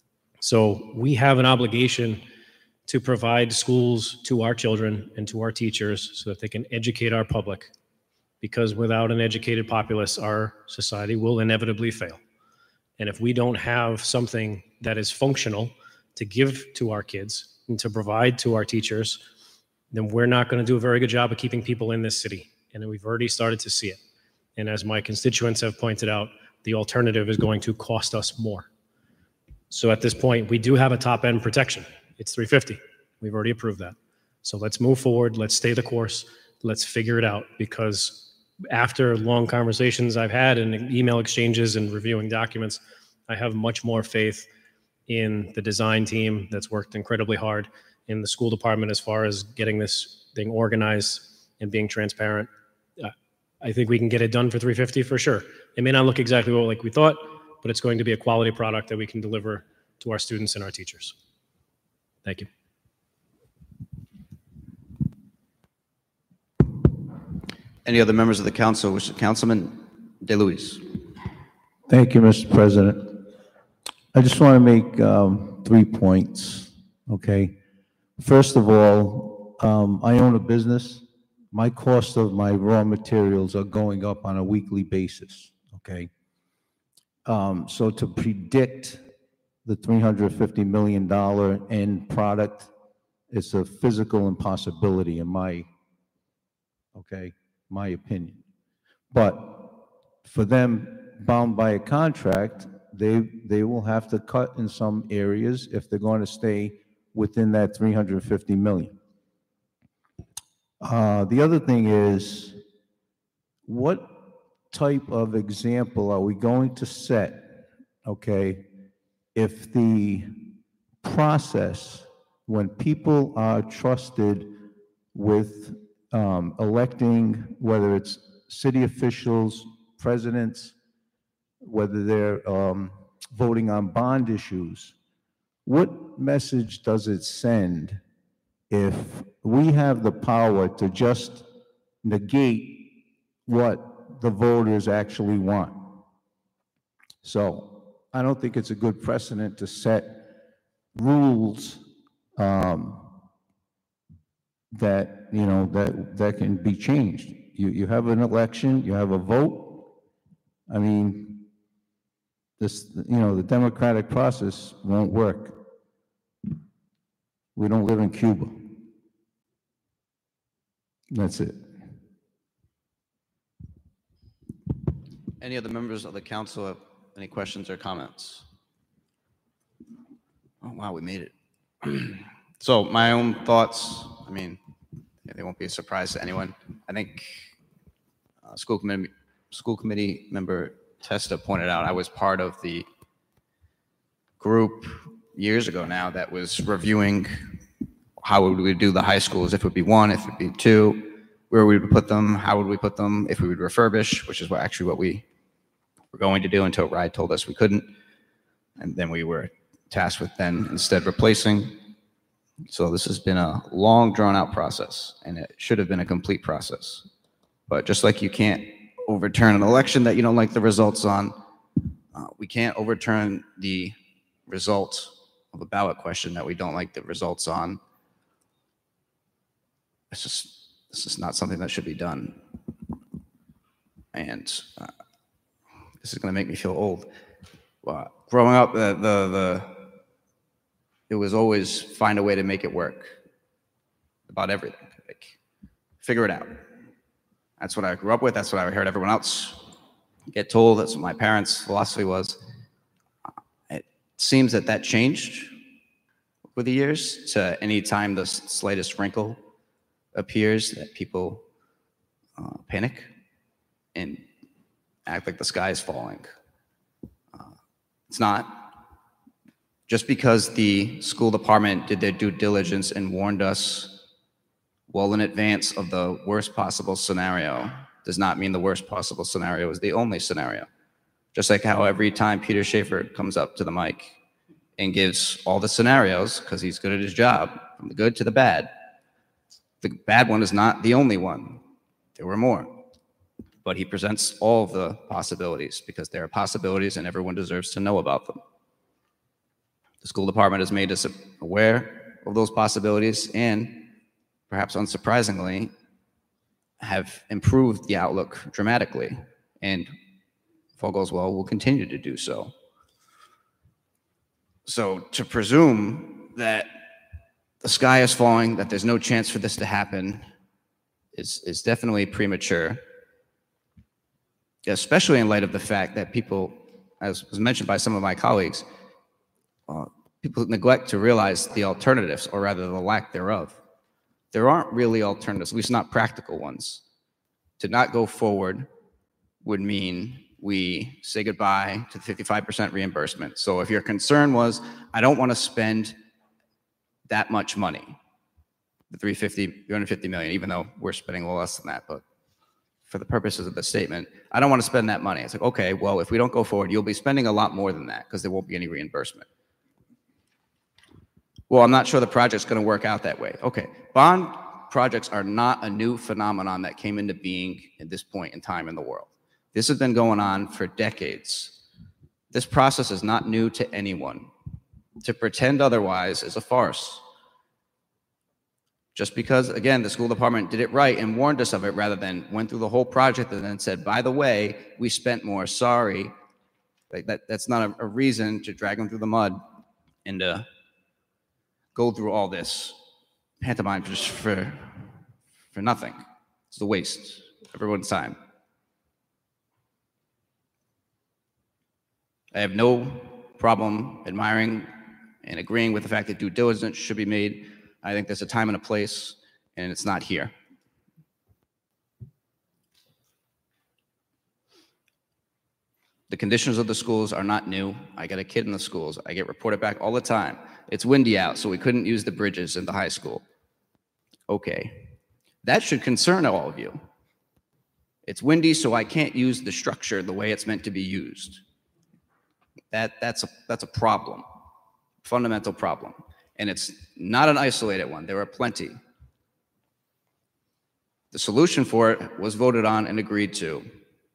So we have an obligation to provide schools to our children and to our teachers so that they can educate our public, because without an educated populace, our society will inevitably fail. And if we don't have something that is functional to give to our kids and to provide to our teachers, then we're not going to do a very good job of keeping people in this city. And we've already started to see it. And as my constituents have pointed out, the alternative is going to cost us more. So at this point, we do have a top end protection. It's three fifty. We've already approved that. So let's move forward. Let's stay the course. Let's figure it out, because after long conversations I've had and email exchanges and reviewing documents, I have much more faith in the design team that's worked incredibly hard, in the school department as far as getting this thing organized and being transparent. Uh, I think we can get it done for three fifty for sure. It may not look exactly what like we thought, but it's going to be a quality product that we can deliver to our students and our teachers. Thank you. Any other members of the council wish? Councilman DeLuise. Thank you, Mister President. I just want to make um, three points, okay? First of all, um, I own a business. My cost of my raw materials are going up on a weekly basis, okay? Um, so to predict the three hundred fifty million dollars end product, it's a physical impossibility in my, okay, my opinion. But for them bound by a contract, they they will have to cut in some areas if they're going to stay within that three hundred fifty million. Uh, the other thing is, what type of example are we going to set, okay, if the process, when people are trusted with um, electing, whether it's city officials, presidents, whether they're um, voting on bond issues, what message does it send if we have the power to just negate what the voters actually want? So I don't think it's a good precedent to set rules um, that, you know, that, that can be changed. You, you have an election, you have a vote. I mean, this, you know, the democratic process won't work. We don't live in Cuba. That's it. Any other members of the council have any questions or comments? Oh, wow, we made it. So my own thoughts, I mean, they won't be a surprise to anyone. I think uh, school committee, school committee member Testa pointed out, I was part of the group years ago now that was reviewing how would we do the high schools, if it would be one, if it would be two, where we would put them, how would we put them, if we would refurbish, which is what actually what we were going to do until RIDE told us we couldn't. And then we were tasked with then instead replacing. So this has been a long drawn out process, and it should have been a complete process. But just like you can't overturn an election that you don't like the results on, uh, we can't overturn the result of a ballot question that we don't like the results on. It's just, this is not something that should be done. And uh, this is going to make me feel old. Uh, growing up, the, the, the, it was always find a way to make it work about everything. Like, figure it out. That's what I grew up with. That's what I heard everyone else get told. That's what my parents' philosophy was. It seems that that changed with the years to any time the slightest wrinkle appears that people uh, panic and act like the sky is falling. Uh, it's not. Just because the school department did their due diligence and warned us well in advance of the worst possible scenario does not mean the worst possible scenario is the only scenario. Just like how every time Peter Schaefer comes up to the mic and gives all the scenarios, because he's good at his job, from the good to the bad, the bad one is not the only one. There were more. But he presents all of the possibilities because there are possibilities and everyone deserves to know about them. The school department has made us aware of those possibilities and, perhaps unsurprisingly, have improved the outlook dramatically. And if all goes well, will continue to do so. So to presume that the sky is falling, that there's no chance for this to happen is, is definitely premature, especially in light of the fact that people, as was mentioned by some of my colleagues, uh, people neglect to realize the alternatives, or rather the lack thereof. There aren't really alternatives, at least not practical ones. To not go forward would mean we say goodbye to the fifty-five percent reimbursement. So if your concern was, I don't want to spend that much money, the three hundred fifty million, even though we're spending a little less than that, but for the purposes of the statement, I don't want to spend that money. It's like, okay, well, if we don't go forward, you'll be spending a lot more than that because there won't be any reimbursement. Well, I'm not sure the project's going to work out that way. Okay, bond projects are not a new phenomenon that came into being at this point in time in the world. This has been going on for decades. This process is not new to anyone. To pretend otherwise is a farce. Just because, again, the school department did it right and warned us of it rather than went through the whole project and then said, by the way, we spent more, sorry. Like that, that's not a, a reason to drag them through the mud and to go through all this pantomime just for, for nothing. It's a waste of everyone's time. I have no problem admiring and agreeing with the fact that due diligence should be made. I think there's a time and a place, and it's not here. The conditions of the schools are not new. I got a kid in the schools. I get reported back all the time. It's windy out, so we couldn't use the bridges in the high school. Okay. That should concern all of you. It's windy, so I can't use the structure the way it's meant to be used. That, that's, a, that's a problem, fundamental problem. And it's not an isolated one. There are plenty. The solution for it was voted on and agreed to.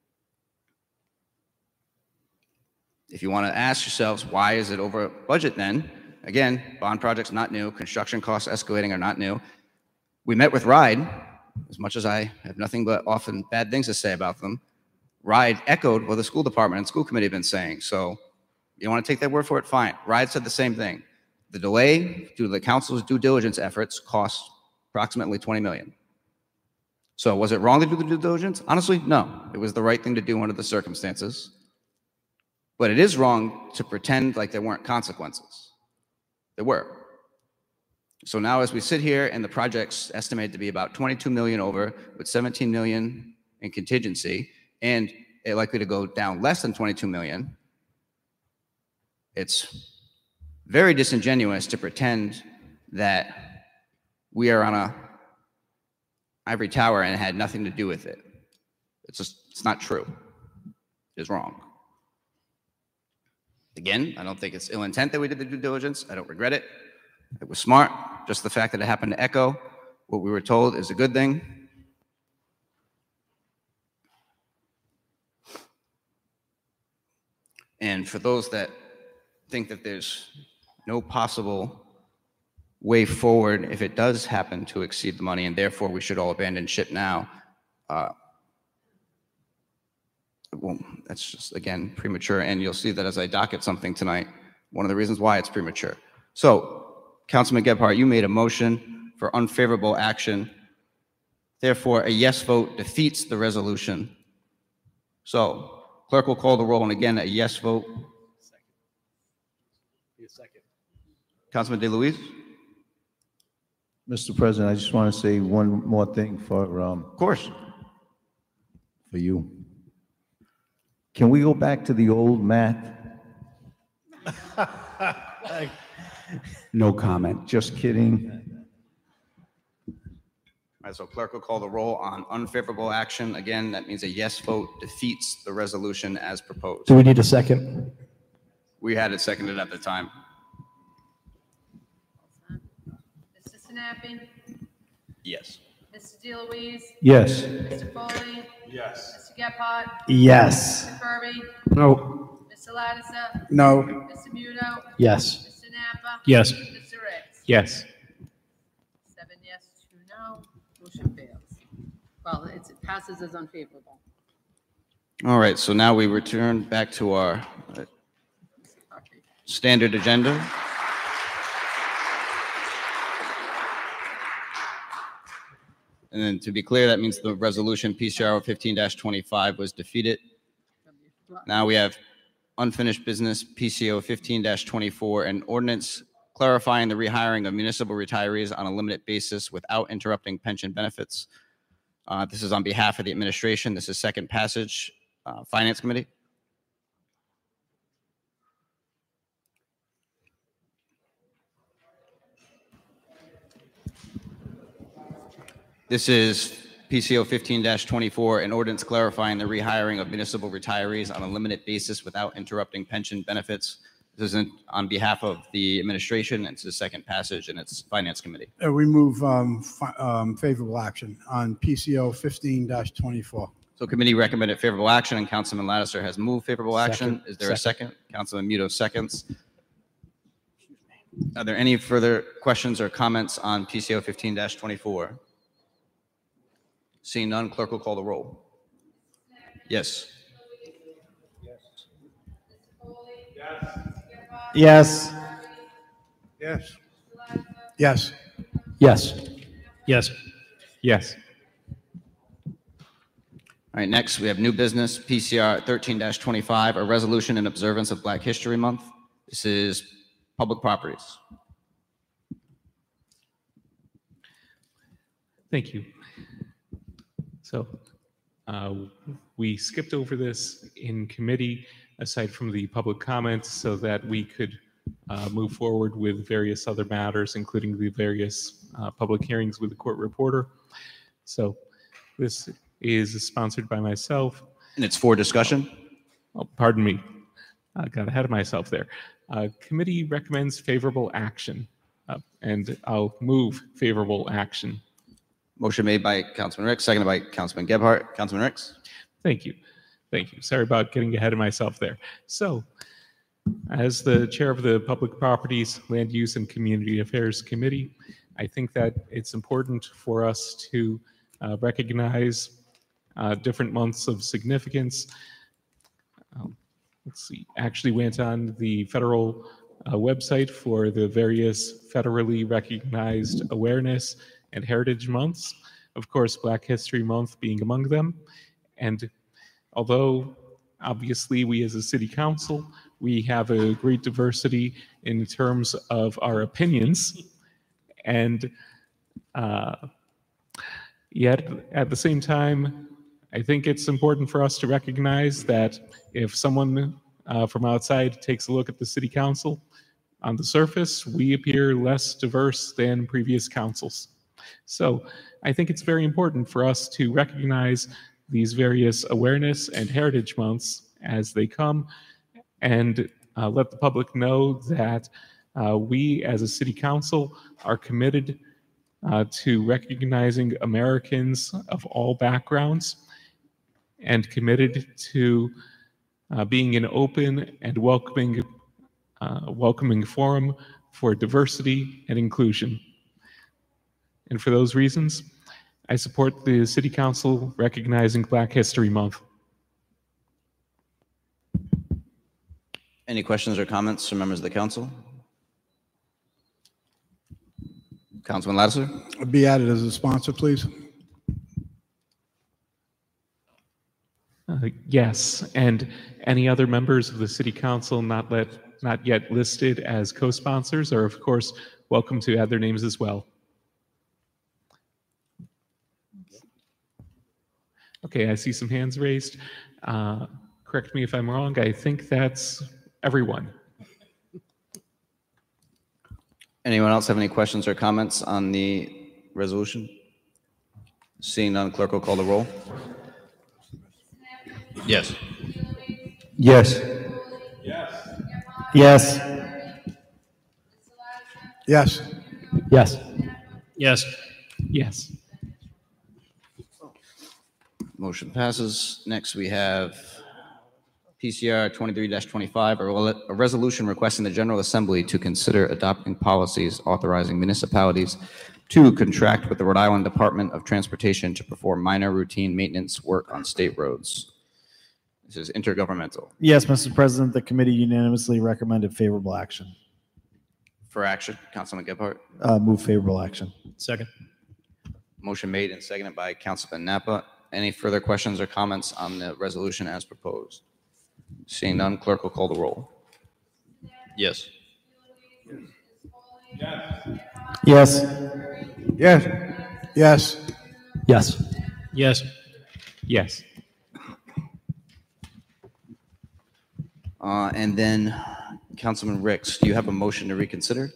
If you want to ask yourselves, why is it over budget then? Again, bond projects not new. Construction costs escalating are not new. We met with RIDE. As much as I have nothing but often bad things to say about them, RIDE echoed what the school department and school committee have been saying. So You want to take that word for it? Fine. RIDE said the same thing. The delay due to the council's due diligence efforts cost approximately twenty million dollars. So was it wrong to do the due diligence? Honestly, no. It was the right thing to do under the circumstances. But it is wrong to pretend like there weren't consequences. There were. So now as we sit here and the project's estimated to be about twenty-two million over with seventeen million in contingency and it likely to go down less than twenty-two million, it's very disingenuous to pretend that we are on a ivory tower and it had nothing to do with it. It's just, it's not true. It's wrong. Again, I don't think it's ill intent that we did the due diligence. I don't regret it. It was smart. Just the fact that it happened to echo what we were told is a good thing. And for those that think that there's no possible way forward if it does happen to exceed the money and therefore we should all abandon ship now, uh, well, that's just, again, premature. And you'll see that as I docket something tonight, one of the reasons why it's premature. So, Councilman Gebhardt, you made a motion for unfavorable action. Therefore, a yes vote defeats the resolution. So, clerk will call the roll, and again, a yes vote. Second. Councilman DeLuise? Mister President, I just want to say one more thing for, um, Of course. for you. Can we go back to the old math? No comment. Just kidding. All right, so clerk will call the roll on unfavorable action. Again, that means a yes vote defeats the resolution as proposed. Do we need a second? We had it seconded at the time. Mister Sinapi? Yes. Mister DeLuise? Yes. Mister Foley? Yes. Mister Gephardt? Yes. Mister Kirby? No. Mister Lattiser? No. Mister Muto? Yes. Mister Napa? Yes. Mister Ricks? Yes. Seven yes, two no, motion fails. Well, it's- it passes as unfavorable. All right, so now we return back to our uh, standard agenda. And then to be clear, that means the resolution P C R fifteen twenty-five was defeated. Now we have unfinished business P C O fifteen twenty-four, an ordinance clarifying the rehiring of municipal retirees on a limited basis without interrupting pension benefits. Uh, This is on behalf of the administration. This is second passage. Uh, Finance Committee. This is P C O fifteen twenty-four, an ordinance clarifying the rehiring of municipal retirees on a limited basis without interrupting pension benefits. This is on behalf of the administration. It's the second passage, and it's Finance Committee. Uh, We move um, fi- um, favorable action on P C O fifteen twenty-four. So committee recommended favorable action, and Councilman Lattiser has moved favorable action. Second. Is there a second? Councilman Muto seconds. Are there any further questions or comments on P C O fifteen twenty-four? Seeing none, clerk will call the roll. Yes. Yes. Yes. Yes. Yes. Yes. Yes. All right, next we have new business, P C R thirteen twenty-five, a resolution in observance of Black History Month. This is public properties. Thank you. So uh, we skipped over this in committee, aside from the public comments, so that we could uh, move forward with various other matters, including the various uh, public hearings with the court reporter. So this is sponsored by myself. And it's for discussion? Oh, pardon me. I got ahead of myself there. Uh, committee recommends favorable action, uh, and I'll move favorable action. Motion made by Councilman Ricks, seconded by Councilman Gebhardt. Councilman Ricks? Thank you. Thank you. Sorry about getting ahead of myself there. So, as the chair of the Public Properties, Land Use, and Community Affairs Committee, I think that it's important for us to uh, recognize uh, different months of significance. Um, let's see, actually went on the federal uh, website for the various federally recognized awareness and heritage months. Of course, Black History Month being among them. And although obviously we as a city council, we have a great diversity in terms of our opinions, and uh, yet at the same time, I think it's important for us to recognize that if someone uh, from outside takes a look at the city council, on the surface, we appear less diverse than previous councils. So I think it's very important for us to recognize these various awareness and heritage months as they come, and uh, let the public know that uh, we as a city council are committed uh, to recognizing Americans of all backgrounds and committed to uh, being an open and welcoming, uh, welcoming forum for diversity and inclusion. And for those reasons, I support the City Council recognizing Black History Month. Any questions or comments from members of the council? Councilman Lattiser? Be added as a sponsor, please. Uh, yes, and any other members of the City Council not let not yet listed as co-sponsors are, of course, welcome to add their names as well. Okay, I see some hands raised. Uh, correct me if I'm wrong. I think that's everyone. Anyone else have any questions or comments on the resolution? Seeing none, clerk will call the roll. Yes. Yes. Yes. Yes. Yes. Yes. Yes. Motion passes. Next, we have P C R twenty-three dash twenty-five, a rel- a resolution requesting the General Assembly to consider adopting policies authorizing municipalities to contract with the Rhode Island Department of Transportation to perform minor routine maintenance work on state roads. This is intergovernmental. Yes, Mister President, the committee unanimously recommended favorable action. For action, Councilman Gebhardt. Uh, move favorable action. Second. Motion made and seconded by Councilman Napa. Any further questions or comments on the resolution as proposed? Seeing none, clerk will call the roll. Yes. Yes. Yes. Yes. Yes. Yes. Yes. Uh, and then, Councilman Ricks, do you have a motion to reconsider?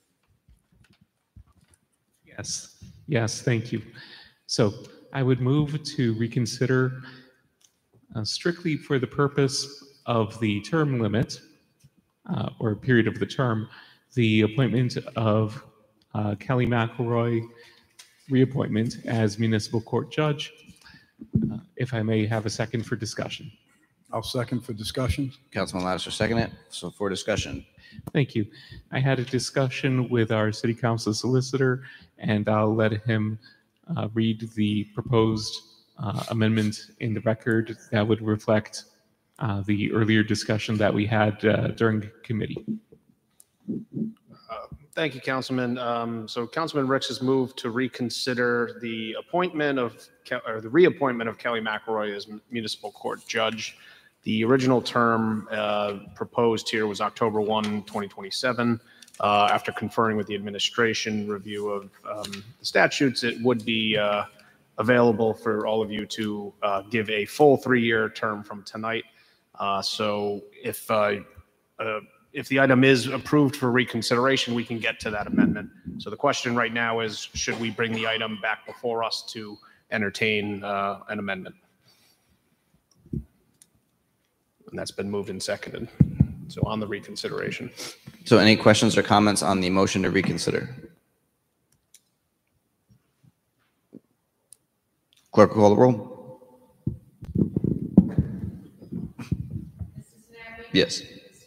Yes. Yes, thank you. So I would move to reconsider uh, strictly for the purpose of the term limit uh, or period of the term, the appointment of uh, Kelly McElroy reappointment as municipal court judge. Uh, if I may have a second for discussion. I'll second for discussion. Councilman Lattiser, second it. So for discussion. Thank you. I had a discussion with our city council solicitor, and I'll let him uh, read the proposed uh, amendment in the record that would reflect uh, the earlier discussion that we had uh, during committee. Uh, Thank you, Councilman. Um, So Councilman Ricks has moved to reconsider the appointment of, Ke- or the reappointment of Kelly McElroy as municipal court judge. The original term uh, proposed here was October first, twenty twenty-seven. Uh, After conferring with the administration review of um, the statutes, it would be uh, available for all of you to uh, give a full three-year term from tonight. Uh, So if uh, uh, if the item is approved for reconsideration, we can get to that amendment. So the question right now is, should we bring the item back before us to entertain uh, an amendment? And that's been moved and seconded. So on the reconsideration. So any questions or comments on the motion to reconsider? Clerk will call the roll. Yes.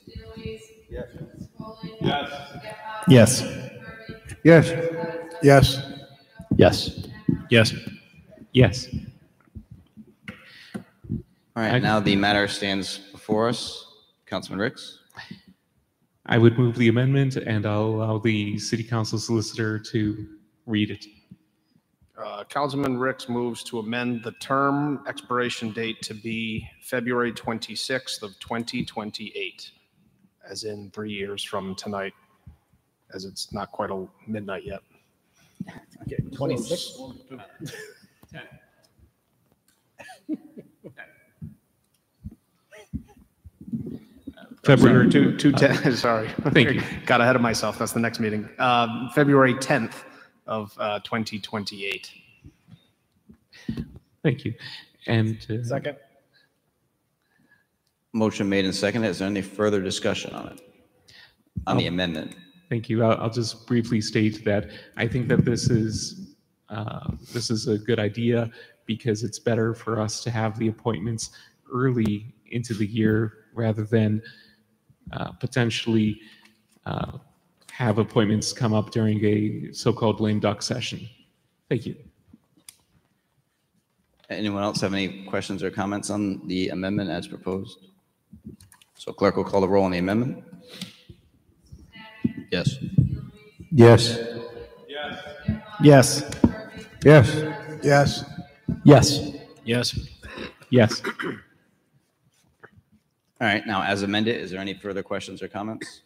Yes. Yes. Yes. Yes. Yes. Yes. All right, now the matter stands before us. Councilman Ricks? I would move the amendment, and I'll allow the city council solicitor to read it. Uh, Councilman Ricks moves to amend the term expiration date to be February twenty-sixth of twenty twenty-eight, as in three years from tonight, as it's not quite a midnight yet. Okay, twenty-six. February two, two ten, sorry. Thank you. Got ahead of myself. That's the next meeting. Um, February tenth of uh, twenty twenty-eight. Thank you. And uh, Second. Motion made and seconded. Is there any further discussion on it? On the amendment? Thank you. I'll, I'll just briefly state that I think that this is uh, this is a good idea because it's better for us to have the appointments early into the year rather than uh, potentially uh, have appointments come up during a so-called lame duck session. Thank you. Anyone else have any questions or comments on the amendment as proposed? So clerk will call the roll on the amendment. Yes. Yes. Yes. Yes. Yes. Yes. Yes. Yes. All right, now as amended, is there any further questions or comments?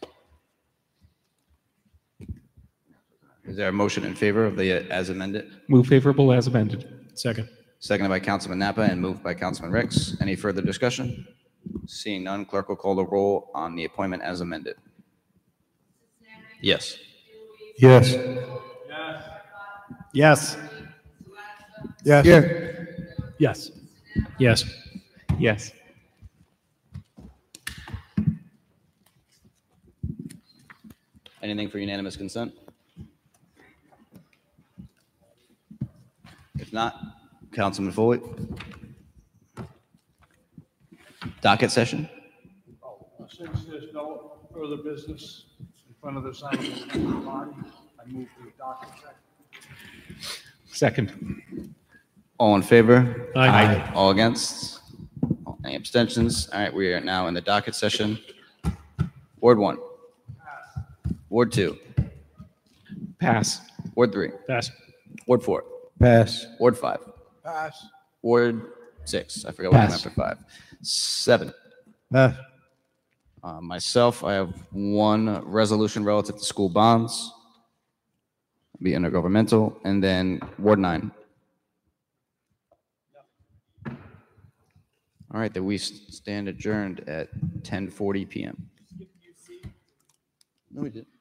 Is there a motion in favor of the uh, as amended? Move favorable as amended. Second. Seconded by Councilman Napa and moved by Councilman Ricks. Any further discussion? Seeing none, clerk will call the roll on the appointment as amended. Yes. Yes. Yes. Yes. Yes. Yes. Yes. Anything for unanimous consent? If not, Councilman Foley. Docket session? Since there's no further business in front of this honorable body, I move to the docket section. Second. All in favor? Aye. All against? Any abstentions? All right, we are now in the docket session. Ward one. Ward two. Pass. Ward three. Pass. Ward four. Pass. Ward five. Pass. Ward six. I forgot what came Pass. after five. Seven. Pass. Uh, myself, I have one resolution relative to school bonds, be intergovernmental, and then Ward nine. All right, then we stand adjourned at ten forty p m No, we didn't.